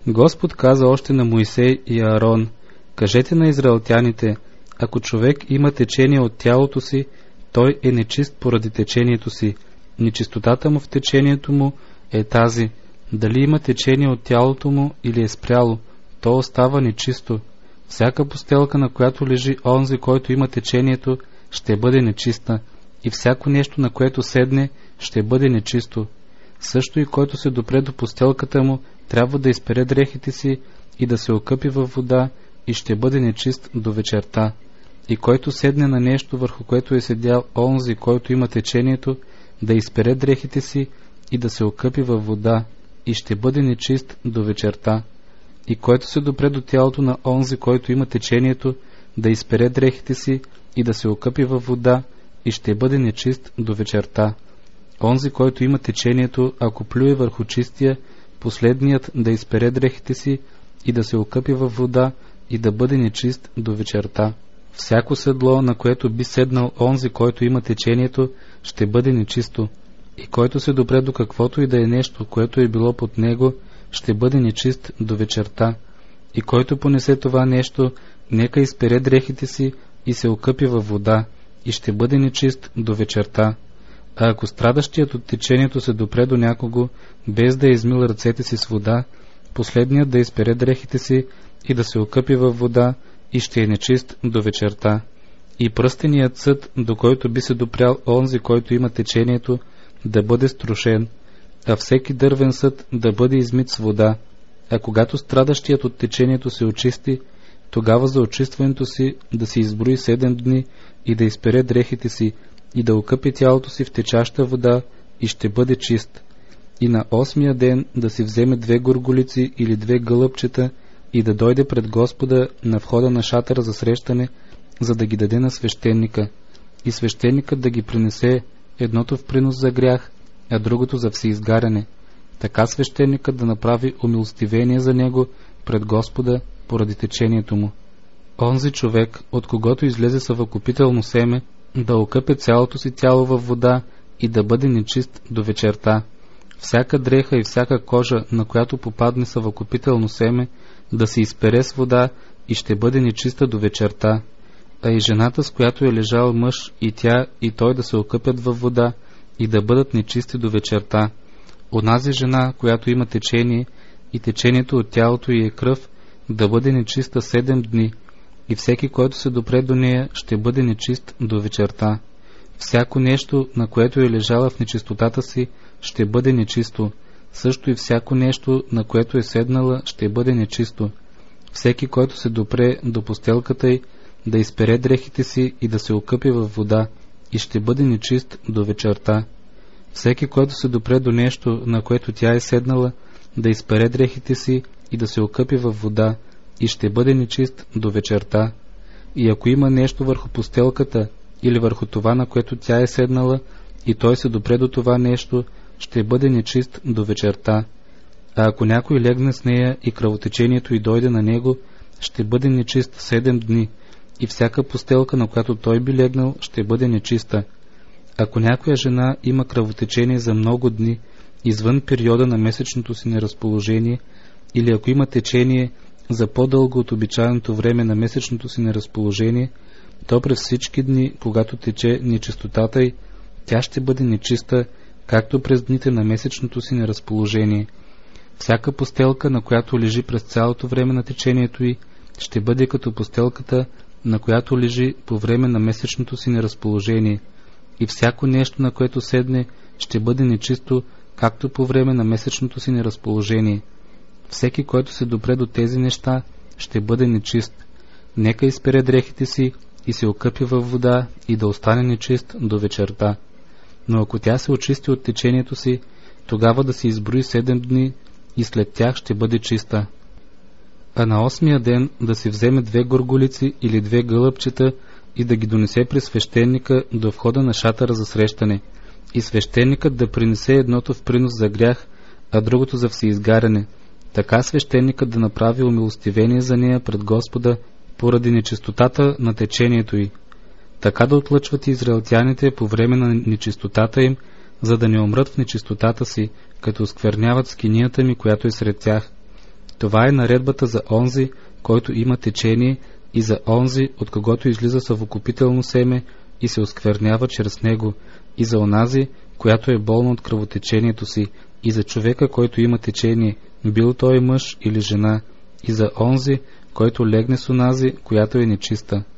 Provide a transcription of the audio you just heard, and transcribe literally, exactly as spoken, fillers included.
Господ каза още на Моисей и Аарон: кажете на израелтяните, ако човек има течение от тялото си, той е нечист поради течението си. Нечистотата му в течението му е тази: дали има течение от тялото му или е спряло, то остава нечисто. Всяка постелка, на която лежи онзи, който има течението, ще бъде нечиста, и всяко нещо, на което седне, ще бъде нечисто. Също и който се допре до постелката му, трябва да изпере дрехите си и да се окъпи във вода, и ще бъде нечист до вечерта. И който седне на нещо, върху което е седял онзи, който има течението, да изпере дрехите си и да се окъпи във вода, и ще бъде нечист до вечерта. И който се допре до тялото на онзи, който има течението, да изпере дрехите си и да се окъпи във вода, и ще бъде нечист до вечерта. Онзи, който има течението, ако плюе върху чистия, последният да изпере дрехите си и да се окъпи във вода, и да бъде нечист до вечерта. Всяко седло, на което би седнал онзи, който има течението, ще бъде нечисто, и който се допре до каквото и да е нещо, което е било под него, ще бъде нечист до вечерта. И който понесе това нещо, нека изпере дрехите си и се окъпи във вода, и ще бъде нечист до вечерта. А ако страдащият от течението се допре до някого, без да е измил ръцете си с вода, последният да изпере дрехите си и да се окъпи във вода, и ще е нечист до вечерта. И пръстеният съд, до който би се допрял онзи, който има течението, да бъде струшен, а всеки дървен съд да бъде измит с вода. А когато страдащият от течението се очисти, тогава за очистването си да си изброи седем дни и да изпере дрехите си и да окъпи тялото си в течаща вода, и ще бъде чист. И на осмия ден да си вземе две горголици или две гълъбчета и да дойде пред Господа на входа на шатъра за срещане, за да ги даде на свещеника. И свещеникът да ги принесе, едното в принос за грях, а другото за всеизгаряне. Така свещеникът да направи умилостивение за него пред Господа поради течението му. Онзи човек, от когото излезе съвокупително семе, да окъпе цялото си тяло във вода и да бъде нечист до вечерта. Всяка дреха и всяка кожа, на която попадне съвокупително семе, да се изпере с вода и ще бъде нечиста до вечерта. А и жената, с която е лежал мъж, и тя, и той да се окъпят във вода и да бъдат нечисти до вечерта. Онази жена, която има течение, и течението от тялото й е кръв, да бъде нечиста седем дни, и всеки, който се допре до нея, ще бъде нечист до вечерта. Всяко нещо, на което е лежала в нечистотата си, ще бъде нечисто. Също и всяко нещо, на което е седнала, ще бъде нечисто. Всеки, който се допре до постелката й, да изпере дрехите си и да се окъпи във вода, и ще бъде нечист до вечерта. Всеки, който се допре до нещо, на което тя е седнала, да изпере дрехите си и да се окъпи във вода, и ще бъде нечист до вечерта. И ако има нещо върху постелката или върху това, на което тя е седнала, и той се допре до това нещо, ще бъде нечист до вечерта. А ако някой легне с нея и кръвотечението й дойде на него, ще бъде нечист седем дни, и всяка постелка, на която той би легнал, ще бъде нечиста. Ако някоя жена има кръвотечение за много дни, извън периода на месечното си неразположение, или ако има течение за по-дълго от обичайното време на месечното си неразположение, то през всички дни, когато тече нечистотата й, тя ще бъде нечиста, както през дните на месечното си неразположение. Всяка постелка, на която лежи през цялото време на течението й, ще бъде като постелката, на която лежи по време на месечното си неразположение. И всяко нещо, на което седне, ще бъде нечисто, както по време на месечното си неразположение. Всеки, който се допре до тези неща, ще бъде нечист. Нека изпере дрехите си и се окъпи във вода и да остане нечист до вечерта. Но ако тя се очисти от течението си, тогава да се изброи седем дни и след тях ще бъде чиста. А на осмия ден да се вземе две горголици или две гълъбчета и да ги донесе при свещеника до входа на шатъра за срещане, и свещеникът да принесе едното в принос за грях, а другото за всеизгаряне. Така свещеникът да направи умилостивение за нея пред Господа поради нечистотата на течението й. Така да отлъчват израелтяните по време на нечистотата им, за да не умрат в нечистотата си, като оскверняват скинията ми, която е сред тях. Това е наредбата за онзи, който има течение, и за онзи, от когото излиза съвокупително семе и се осквернява чрез него, и за онази, която е болна от кръвотечението си, и за човека, който има течение, бил той мъж или жена, и за онзи, който легне с онази, която е нечиста.